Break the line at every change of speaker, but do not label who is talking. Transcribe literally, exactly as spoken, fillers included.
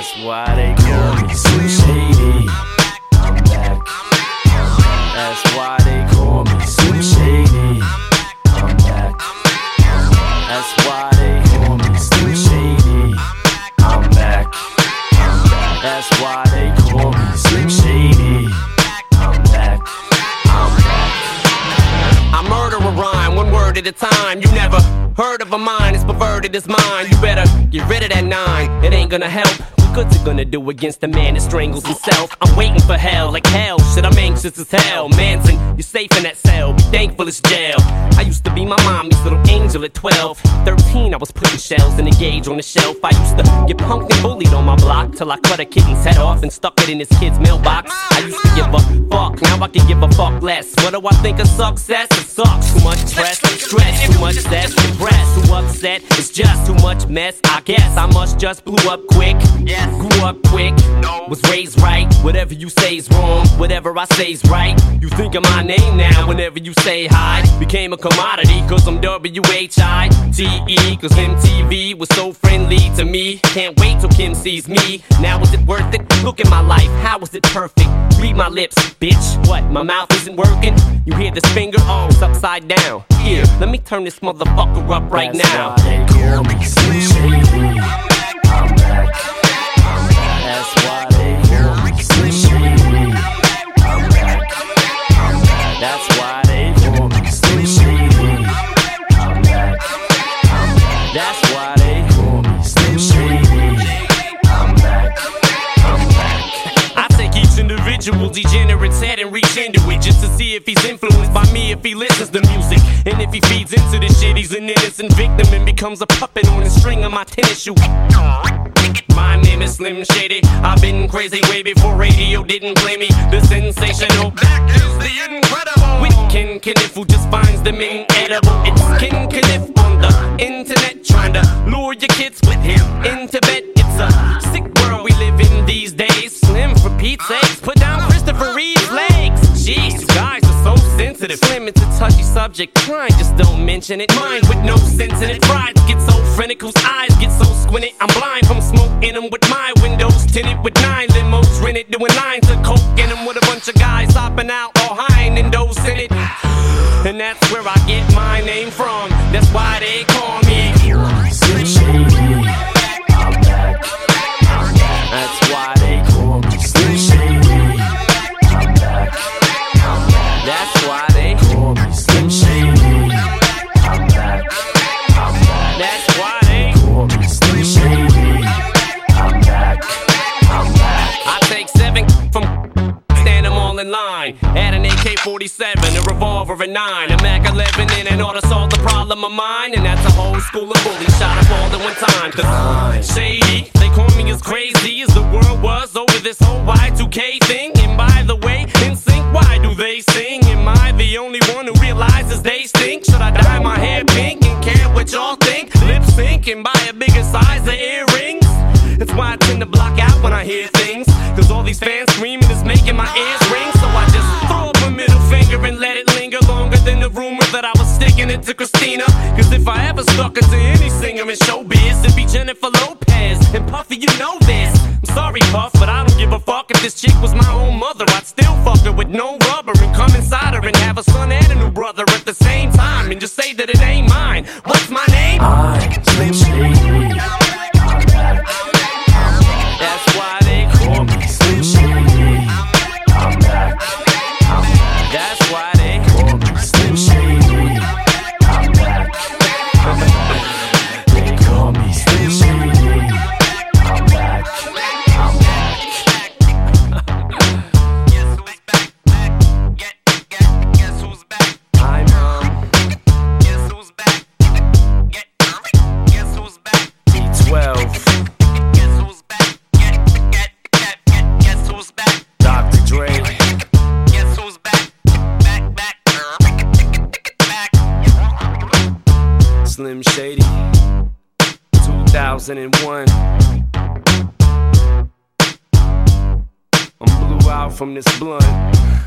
That's why they call me Slim Shady. I'm back. That's why they call me Slim Shady. I'm back. That's why they call me Slim Shady. I'm back. That's why they call me Slim Shady. I'm back. I'm back.
I murder a rhyme, one word at a time. You never heard of a mind as perverted as mine. You better get rid of that nine, it ain't gonna help. What good's it gonna do against a man that strangles himself? I'm waiting for hell, like hell, shit, I'm anxious as hell. Manson, you're safe in that cell, be thankful it's jail. I used to be my mommy's little angel at twelve. Thirteen, I was putting shells in a gauge on the shelf. I used to get punked and bullied on my block till I cut a kitten's head off and stuck it in his kid's mailbox. I used to give a fuck, now I can give a fuck less. What do I think of success? It sucks, too much stress, stress, too much stress, depressed, too upset, it's just too much mess. I guess I must just blew up quick. Yes. Grew up quick, was raised right. Whatever you say's wrong, whatever I say's right. You think of my name now whenever you say hi. Became a commodity cause I'm W H I T E. Cause M T V was so friendly to me. Can't wait till Kim sees me. Now is it worth it? Look at my life, how is it perfect? Read my lips, bitch. What, my mouth isn't working? You hear this finger? Oh, it's upside down. Here, let me turn this motherfucker up right
That's
now.
Why they call me Slim Shady. I'm back. That's why they call me Slim Shady. I'm back. I'm back. That's why they call me Slim Shady. I'm back. I'm back. That's why they call me Slim Shady. I'm back. I'm back.
I take each individual degenerate's head and reach into it just to see if he's influenced by me, if he listens to music. And if he feeds into this shit, he's an innocent victim and becomes a puppet on the string of my tennis shoe. My name is Slim Shady. I've been crazy way before radio didn't play me. The sensational, that is the incredible. With Ken Kniff who just finds them inedible. It's Ken Kniff on the internet trying to lure your kids with him into bed. It's a sick world we live in these days. Slim for Pete's sakes, put down Christopher Reeve's legs. Jeez, you guys are so sensitive. Slim, it's a touchy subject. Try just don't mention it. Mine with no sense in it. Pride gets so frantic, whose eyes get so squinted. I'm blind from smoke in them with my windows tinted with nine limos rented, doing lines of coke in them with a bunch of guys hopping out all high and those in it. And that's where I get my name from. That's why they call me
Slim Shady. I'm back. I'm back. That's why they call me Slim Shady. I'm back. I'm back. That's why they call me Slim Shady. I'm back. I'm back. That's why they call me Slim Shady. I'm back. I'm back.
I take seven from stand them all in line. Add an A K forty-seven, a revolver, a nine, a Mac eleven, and an order solve the problem of mine. And that's a whole school of bullies shot up all at one time. Cause I'm shady, they call me as crazy as the world was over this whole Y two K thing. And by the way, N Sync, why do they sing? Am I the only one who realizes they stink? Should I dye my hair pink and care what y'all think? Lip sync and buy a bigger size of earrings? That's why I tend to block out when I hear things. Cause all these fans screaming is making my ears ring. So I just throw up a middle finger and let it linger longer than the rumor that I was sticking it to Christina. Cause if I ever stuck it to any singer in showbiz, it'd be Jennifer Lopez. And Puffy, you know this. I'm sorry, Puff, but I don't give a fuck. If this chick was my own mother, I'd still fuck her with no rubber and come inside her and have a son and a new brother at the same time and just say that it ain't mine. What's my name?
I'm Slim Shady. I'm back. That's why they call me Slim Shady. I'm back. I'm back. That's why they call me Slim Shady. I'm back. I'm back. They call me Slim Shady. I'm back. I'm back.
Guess who's back? Back. Get, get, guess who's back? I'm um. Guess who's back? Get, guess who's back?
B twelve. Doctor Dre.
Guess who's back? Back, back, back.
Slim Shady. two thousand one. I'm blew out from this blunt.